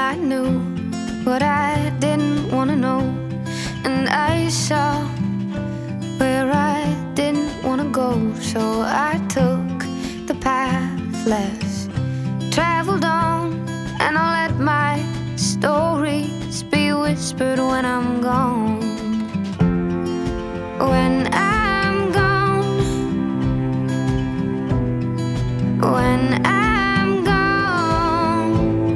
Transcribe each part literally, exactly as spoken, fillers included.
I knew what I didn't want to know, and I saw where I didn't want to go. So I took the path less traveled on, and I'll let my stories be whispered when I'm gone. When I'm gone, when I'm gone,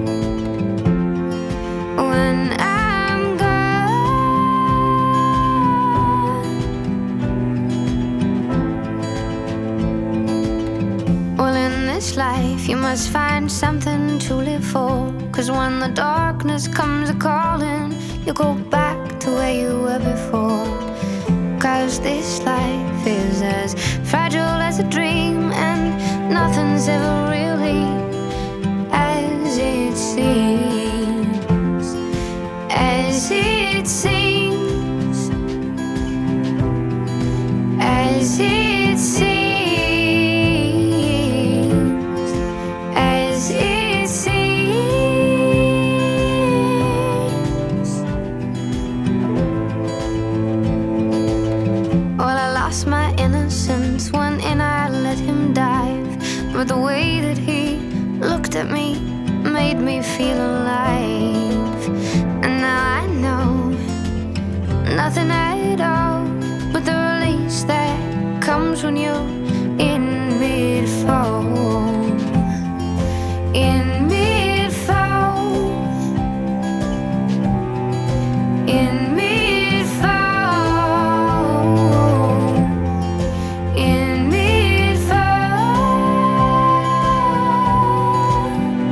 when I'm gone. Well, in this life you must find something to live for, 'cause when the darkness comes a-calling, you go back to where you were before. 'Cause this life is as fragile as a dream, and nothing's ever really as it seems. As it seems. As it seems. As it seems. Well, I lost my innocence when in I let him dive, but the way that he looked at me made me feel alive. And now I know nothing at all but the release that comes when you're in mid-fall. In mid-fall. In mid-fall. In mid-fall.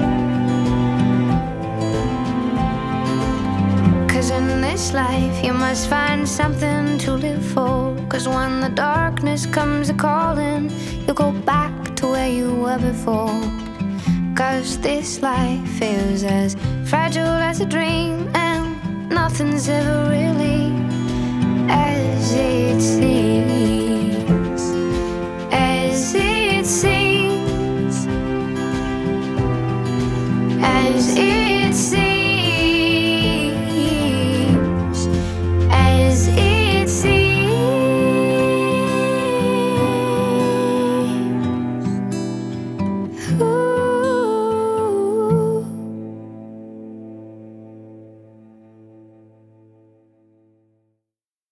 'Cause in this life you must find something to live for, 'cause when the darkness comes a-calling, you go back to where you were before. 'Cause this life is as fragile as a dream, and nothing's ever really